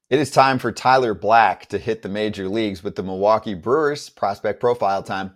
It is time for Tyler Black to hit the major leagues with the Milwaukee Brewers. Prospect profile time.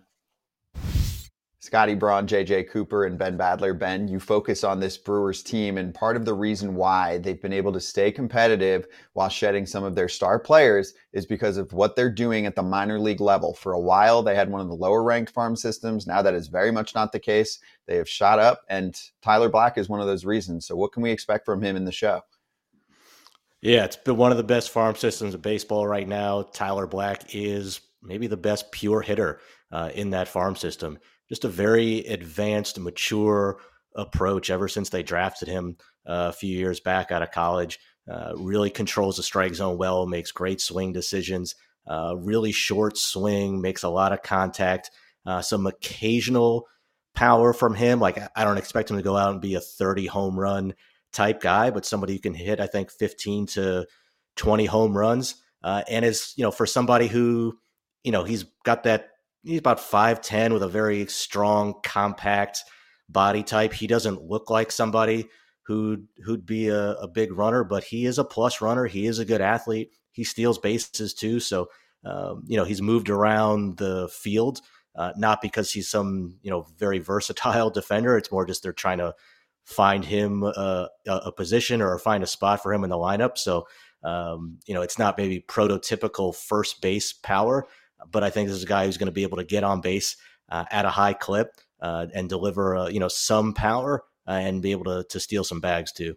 Scotty Braun, JJ Cooper, and Ben Badler. Ben, you focus on this Brewers team, and part of the reason why they've been able to stay competitive while shedding some of their star players is because of what they're doing at the minor league level. For a while, they had one of the lower ranked farm systems. Now that is very much not the case. They have shot up, and Tyler Black is one of those reasons. So what can we expect from him in the show? Yeah, it's been one of the best farm systems of baseball right now. Tyler Black is maybe the best pure hitter in that farm system. Just a very advanced, mature approach ever since they drafted him a few years back out of college. Really controls the strike zone well, makes great swing decisions, really short swing, makes a lot of contact, some occasional power from him. Like, I don't expect him to go out and be a 30 home run type guy, but somebody who can hit, I think, 15 to 20 home runs. And is, for somebody who, he's got that, he's about 5'10 with a very strong, compact body type. He doesn't look like somebody who'd be a big runner, but he is a plus runner. He is a good athlete. He steals bases too. So, he's moved around the field, not because he's some, very versatile defender. It's more just they're trying to find him a position or find a spot for him in the lineup. So, it's not maybe prototypical first base power, but I think this is a guy who's going to be able to get on base at a high clip and deliver, some power and be able to steal some bags too.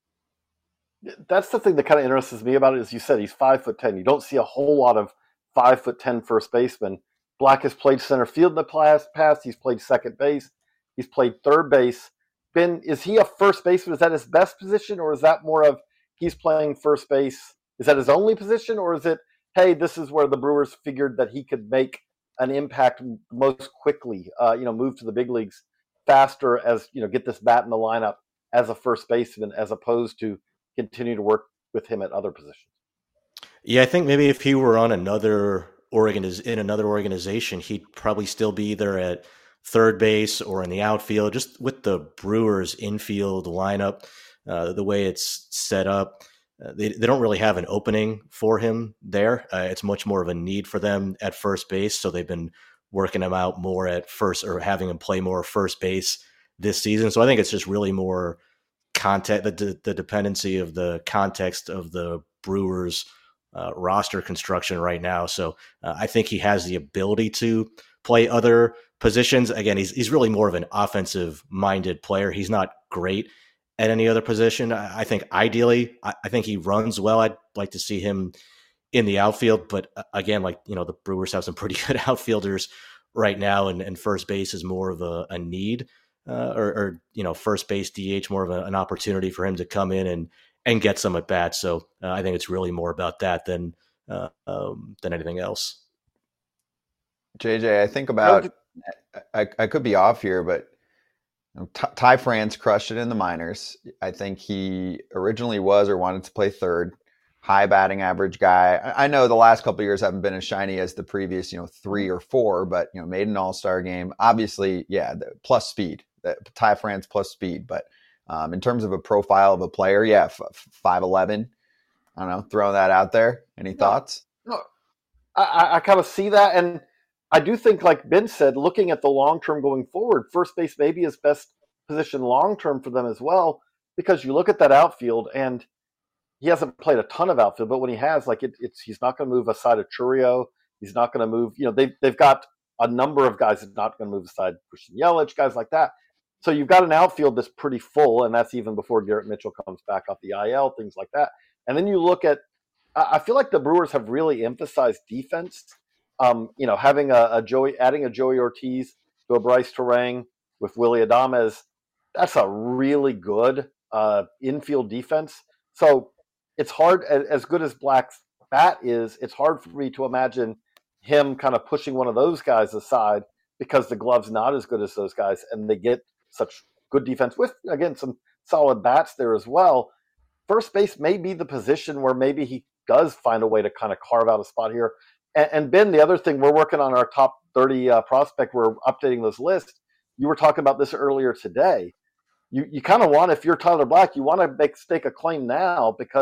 That's the thing that kind of interests me about it. As you said, he's 5'10". You don't see a whole lot of 5'10" first basemen. Black has played center field in the past. He's played second base. He's played third base. Ben, is he a first baseman? Is that his best position, or is that more of he's playing first base? Is that his only position, or is it, hey, this is where the Brewers figured that he could make an impact most quickly, move to the big leagues faster as, get this bat in the lineup as a first baseman as opposed to continue to work with him at other positions? Yeah, I think maybe if he were on in another organization, he'd probably still be either at third base or in the outfield. Just with the Brewers infield lineup, the way it's set up, they don't really have an opening for him there. It's much more of a need for them at first base. So they've been working him out more at first, or having him play more first base this season. So I think it's just really more context, the dependency of the context of the Brewers roster construction right now. So I think he has the ability to play other positions. Again, he's really more of an offensive minded player. He's not great at any other position. I think ideally, I think he runs well. I'd like to see him in the outfield, but again, the Brewers have some pretty good outfielders right now, and first base is more of a need, or first base DH more of an opportunity for him to come in and get some at bats. So I think it's really more about that than anything else. JJ, I think about, I could be off here, but Ty France crushed it in the minors. I think he originally was or wanted to play third. High batting average guy. I know the last couple of years haven't been as shiny as the previous, 3 or 4, but made an all-star game. Obviously, yeah, plus speed. Ty France plus speed, but in terms of a profile of a player, yeah, 5'11". I don't know, throwing that out there. Any thoughts? No, I kind of see that, and I do think, like Ben said, looking at the long term going forward, first base may be his best position long term for them as well, because you look at that outfield, and he hasn't played a ton of outfield, but when he has, he's not going to move aside of Churio. He's not going to move. They've got a number of guys that's not going to move aside Christian Yelich, guys like that. So you've got an outfield that's pretty full, and that's even before Garrett Mitchell comes back off the IL, things like that. And then you look at, I feel like the Brewers have really emphasized defense. Having adding a Joey Ortiz to a Bryce Terang with Willy Adames, that's a really good infield defense. So it's hard, as good as Black's bat is, it's hard for me to imagine him kind of pushing one of those guys aside because the glove's not as good as those guys, and they get such good defense with, again, some solid bats there as well. First base may be the position where maybe he does find a way to kind of carve out a spot here. And Ben, the other thing, we're working on our top 30 prospect. We're updating those lists. You were talking about this earlier today. You kind of want, if you're Tyler Black, you want to stake a claim now, because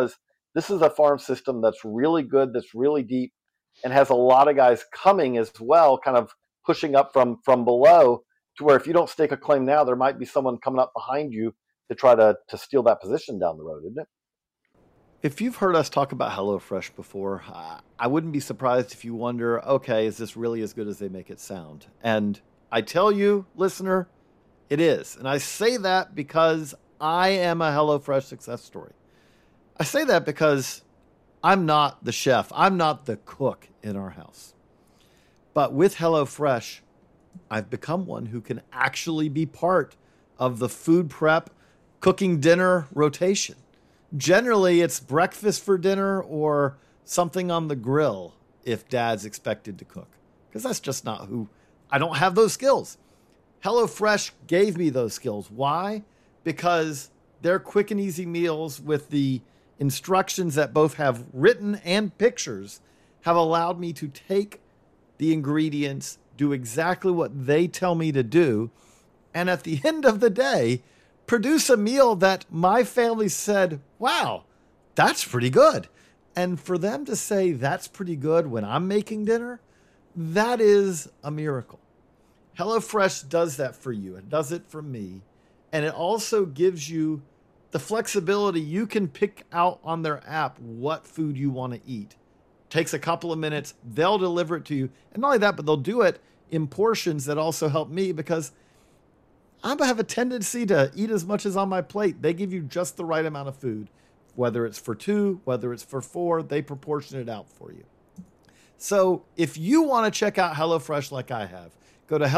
this is a farm system that's really good, that's really deep, and has a lot of guys coming as well, kind of pushing up from below, to where if you don't stake a claim now, there might be someone coming up behind you to try to steal that position down the road, isn't it? If you've heard us talk about HelloFresh before, I wouldn't be surprised if you wonder, okay, is this really as good as they make it sound? And I tell you, listener, it is. And I say that because I am a HelloFresh success story. I say that because I'm not the chef. I'm not the cook in our house. But with HelloFresh, I've become one who can actually be part of the food prep, cooking dinner rotation. Generally, it's breakfast for dinner or something on the grill if dad's expected to cook. Because that's just not who... I don't have those skills. HelloFresh gave me those skills. Why? Because they're quick and easy meals with the instructions that both have written and pictures have allowed me to take the ingredients, do exactly what they tell me to do, and at the end of the day, produce a meal that my family said, wow, that's pretty good. And for them to say that's pretty good when I'm making dinner, that is a miracle. HelloFresh does that for you. It does it for me. And it also gives you the flexibility. You can pick out on their app what food you want to eat. Takes a couple of minutes. They'll deliver it to you. And not only that, but they'll do it in portions that also help me, because I have a tendency to eat as much as on my plate. They give you just the right amount of food, whether it's for 2, whether it's for 4, they proportion it out for you. So if you want to check out HelloFresh like I have, go to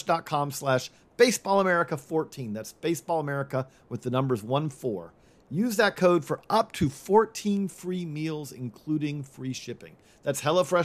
HelloFresh.com/BaseballAmerica14. That's Baseball America with the numbers 14. Use that code for up to 14 free meals, including free shipping. That's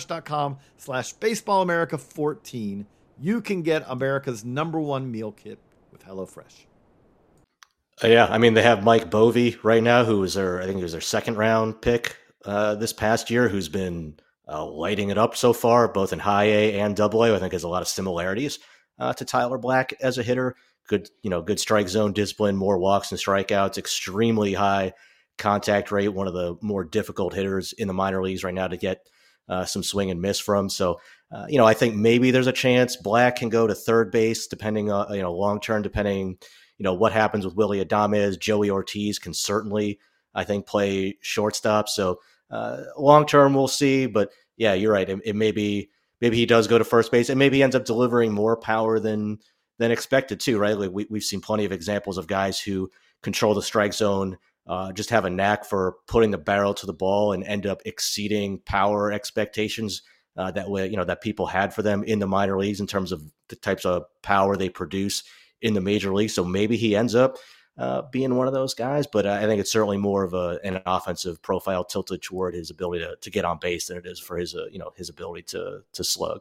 HelloFresh.com/BaseballAmerica14. You can get America's #1 meal kit with HelloFresh. Yeah, I mean, they have Mike Bovee right now, who was I think he was their second round pick this past year, who's been lighting it up so far, both in high A and double A. I think has a lot of similarities to Tyler Black as a hitter. Good strike zone discipline, more walks and strikeouts, extremely high contact rate, one of the more difficult hitters in the minor leagues right now to get some swing and miss from. So, I think maybe there's a chance Black can go to third base, depending on, long-term, depending, what happens with Willy Adames. Joey Ortiz can certainly, I think, play shortstop. So long-term, we'll see. But yeah, you're right. It maybe he does go to first base, and maybe he ends up delivering more power than expected too, right? Like we've seen plenty of examples of guys who control the strike zone, just have a knack for putting the barrel to the ball and end up exceeding power expectations that people had for them in the minor leagues in terms of the types of power they produce in the major league. So maybe he ends up being one of those guys, but I think it's certainly more of an offensive profile tilted toward his ability to get on base than it is for his ability to slug.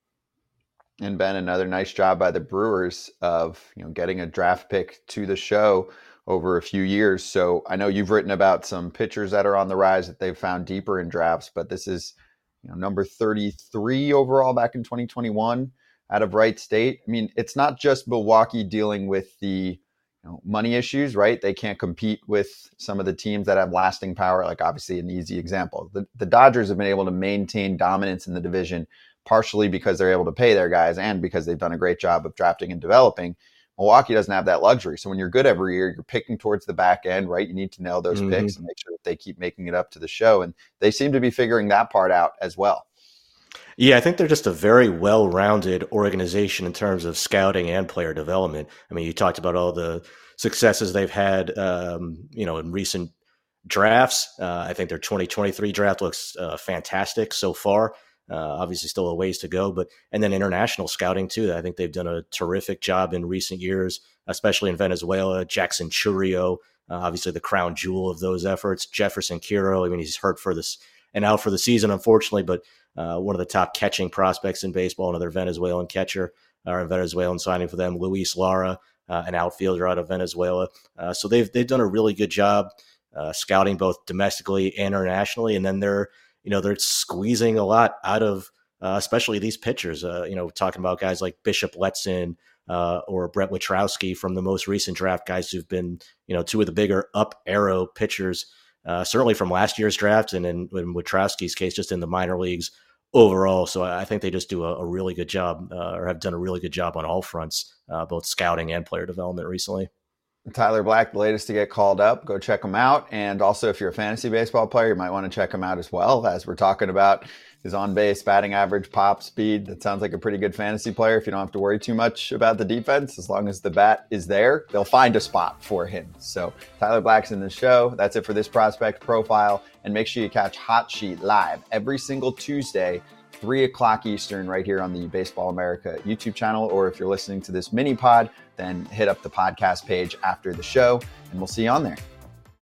And Ben, another nice job by the Brewers of getting a draft pick to the show over a few years. So I know you've written about some pitchers that are on the rise that they've found deeper in drafts, but this is number 33 overall back in 2021 out of Wright State. I mean, it's not just Milwaukee dealing with the money issues, right? They can't compete with some of the teams that have lasting power. Like obviously an easy example, the Dodgers have been able to maintain dominance in the division, partially because they're able to pay their guys and because they've done a great job of drafting and developing. Milwaukee doesn't have that luxury. So when you're good every year, you're picking towards the back end, right? You need to nail those picks and make sure that they keep making it up to the show. And they seem to be figuring that part out as well. Yeah, I think they're just a very well-rounded organization in terms of scouting and player development. I mean, you talked about all the successes they've had, in recent drafts. I think their 2023 draft looks fantastic so far. Obviously still a ways to go, and then international scouting too. I think they've done a terrific job in recent years, especially in Venezuela. Jackson Chourio, obviously the crown jewel of those efforts. Jefferson Quiro, I mean, he's hurt for this and out for the season, unfortunately, but one of the top catching prospects in baseball, another Venezuelan catcher, or a Venezuelan signing for them. Luis Lara, an outfielder out of Venezuela. So they've done a really good job scouting both domestically and internationally, and then they're squeezing a lot out of, especially these pitchers, talking about guys like Bishop Letson or Brett Witrowski from the most recent draft, guys who've been, two of the bigger up arrow pitchers certainly from last year's draft and in Witrowski's case, just in the minor leagues overall. So I think they just do a really good job or have done a really good job on all fronts, both scouting and player development recently. Tyler Black, the latest to get called up. Go check him out. And also, if you're a fantasy baseball player, you might want to check him out as well, as we're talking about his on-base batting average, pop speed. That sounds like a pretty good fantasy player if you don't have to worry too much about the defense. As long as the bat is there, they'll find a spot for him. So Tyler Black's in the show. That's it for this prospect profile. And make sure you catch Hot Sheet live every single Tuesday, 3 o'clock Eastern, right here on the Baseball America YouTube channel. Or if you're listening to this mini pod, then hit up the podcast page after the show, and we'll see you on there.